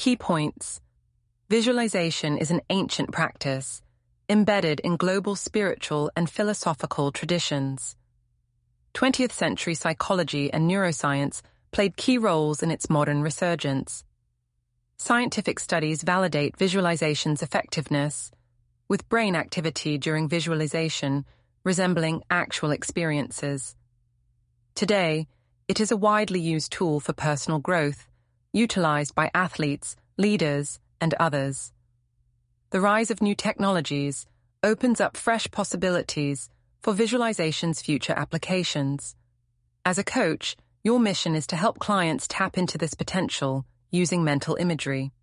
Key points. Visualization is an ancient practice, embedded in global spiritual and philosophical traditions. 20th century psychology and neuroscience played key roles in its modern resurgence. Scientific studies validate visualization's effectiveness, with brain activity during visualization resembling actual experiences. Today, it is a widely used tool for personal growth, utilized by athletes, leaders, and others. The rise of new technologies opens up fresh possibilities for visualization's future applications. As a coach, your mission is to help clients tap into this potential using mental imagery.